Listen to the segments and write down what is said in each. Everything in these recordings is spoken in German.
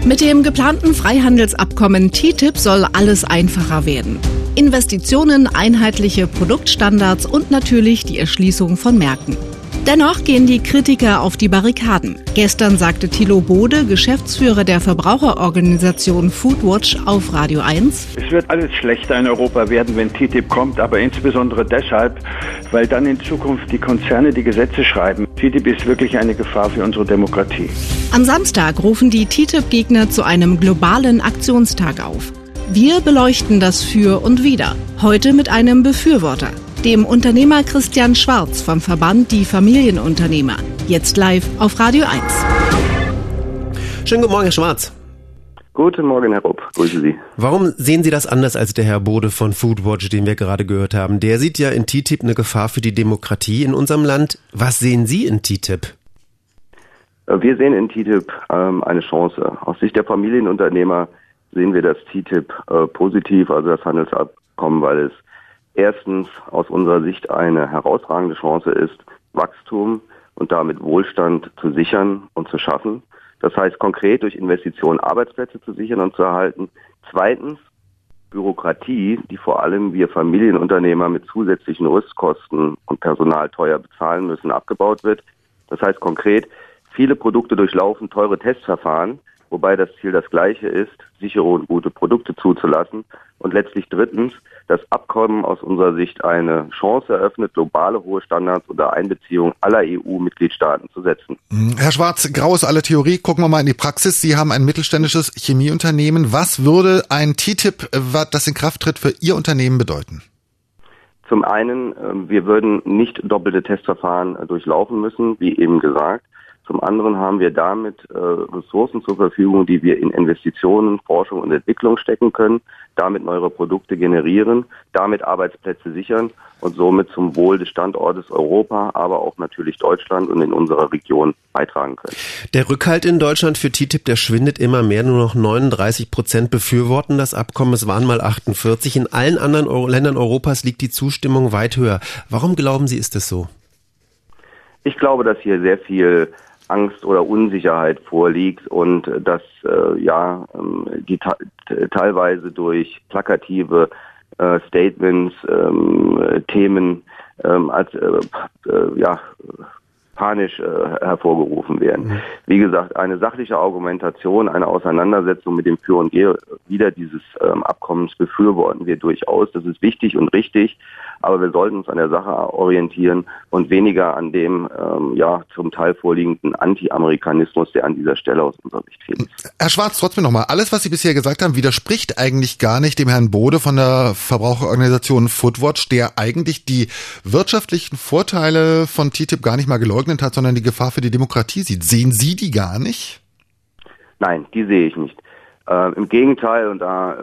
Mit dem geplanten Freihandelsabkommen TTIP soll alles einfacher werden. Investitionen, einheitliche Produktstandards und natürlich die Erschließung von Märkten. Dennoch gehen die Kritiker auf die Barrikaden. Gestern sagte Thilo Bode, Geschäftsführer der Verbraucherorganisation Foodwatch auf Radio 1: Es wird alles schlechter in Europa werden, wenn TTIP kommt, aber insbesondere deshalb, weil dann in Zukunft die Konzerne die Gesetze schreiben. TTIP ist wirklich eine Gefahr für unsere Demokratie. Am Samstag rufen die TTIP-Gegner zu einem globalen Aktionstag auf. Wir beleuchten das Für und Wider. Heute mit einem Befürworter, dem Unternehmer Christian Schwarz vom Verband Die Familienunternehmer. Jetzt live auf Radio 1. Schönen guten Morgen, Herr Schwarz. Guten Morgen, Herr Rupp. Grüße Sie. Warum sehen Sie das anders als der Herr Bode von Foodwatch, den wir gerade gehört haben? Der sieht ja in TTIP eine Gefahr für die Demokratie in unserem Land. Was sehen Sie in TTIP? Wir sehen in TTIP eine Chance. Aus Sicht der Familienunternehmer sehen wir das TTIP positiv, also das Handelsabkommen, weil es erstens aus unserer Sicht eine herausragende Chance ist, Wachstum und damit Wohlstand zu sichern und zu schaffen. Das heißt konkret durch Investitionen Arbeitsplätze zu sichern und zu erhalten. Zweitens Bürokratie, die vor allem wir Familienunternehmer mit zusätzlichen Rüstkosten und Personal teuer bezahlen müssen, abgebaut wird. Das heißt konkret, viele Produkte durchlaufen teure Testverfahren, wobei das Ziel das gleiche ist, sichere und gute Produkte zuzulassen. Und letztlich drittens, das Abkommen aus unserer Sicht eine Chance eröffnet, globale hohe Standards unter Einbeziehung aller EU-Mitgliedstaaten zu setzen. Herr Schwarz, grau ist alle Theorie. Gucken wir mal in die Praxis. Sie haben ein mittelständisches Chemieunternehmen. Was würde ein TTIP, das in Kraft tritt, für Ihr Unternehmen bedeuten? Zum einen, wir würden nicht doppelte Testverfahren durchlaufen müssen, wie eben gesagt. Zum anderen haben wir damit Ressourcen zur Verfügung, die wir in Investitionen, Forschung und Entwicklung stecken können, damit neue Produkte generieren, damit Arbeitsplätze sichern und somit zum Wohl des Standortes Europa, aber auch natürlich Deutschland und in unserer Region beitragen können. Der Rückhalt in Deutschland für TTIP, der schwindet immer mehr. Nur noch 39% befürworten das Abkommen. Es waren mal 48. In allen anderen Ländern Europas liegt die Zustimmung weit höher. Warum glauben Sie, ist das so? Ich glaube, dass hier sehr viel Angst oder Unsicherheit vorliegt und dass die teilweise durch plakative Statements Themen als panisch hervorgerufen werden. Wie gesagt, eine sachliche Argumentation, eine Auseinandersetzung mit dem Für und Wider dieses Abkommens befürworten wir durchaus. Das ist wichtig und richtig, aber wir sollten uns an der Sache orientieren und weniger an dem zum Teil vorliegenden Anti-Amerikanismus, der an dieser Stelle aus unserer Sicht fehlt. Herr Schwarz, trotzdem nochmal, alles, was Sie bisher gesagt haben, widerspricht eigentlich gar nicht dem Herrn Bode von der Verbraucherorganisation Foodwatch, der eigentlich die wirtschaftlichen Vorteile von TTIP gar nicht mal geleugnet hat, sondern die Gefahr für die Demokratie sieht. Sehen Sie die gar nicht? Nein, die sehe ich nicht. Im Gegenteil, und da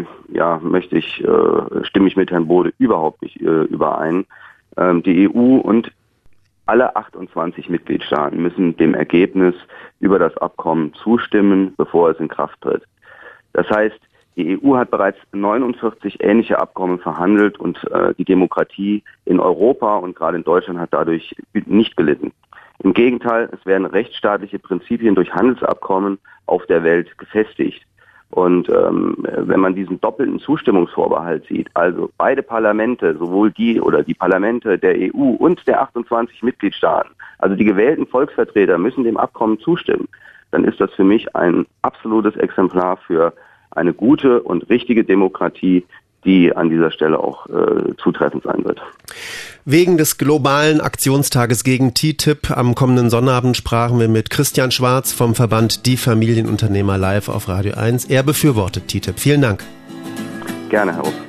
stimme ich mit Herrn Bode überhaupt nicht überein. Die EU und alle 28 Mitgliedstaaten müssen dem Ergebnis über das Abkommen zustimmen, bevor es in Kraft tritt. Das heißt, die EU hat bereits 49 ähnliche Abkommen verhandelt und die Demokratie in Europa und gerade in Deutschland hat dadurch nicht gelitten. Im Gegenteil, es werden rechtsstaatliche Prinzipien durch Handelsabkommen auf der Welt gefestigt. Und wenn man diesen doppelten Zustimmungsvorbehalt sieht, also beide Parlamente, sowohl die Parlamente der EU und der 28 Mitgliedstaaten, also die gewählten Volksvertreter müssen dem Abkommen zustimmen, dann ist das für mich ein absolutes Exemplar für eine gute und richtige Demokratie, die an dieser Stelle auch zutreffend sein wird. Wegen des globalen Aktionstages gegen TTIP am kommenden Sonnabend sprachen wir mit Christian Schwarz vom Verband Die Familienunternehmer live auf Radio 1. Er befürwortet TTIP. Vielen Dank. Gerne, Herr Rupp.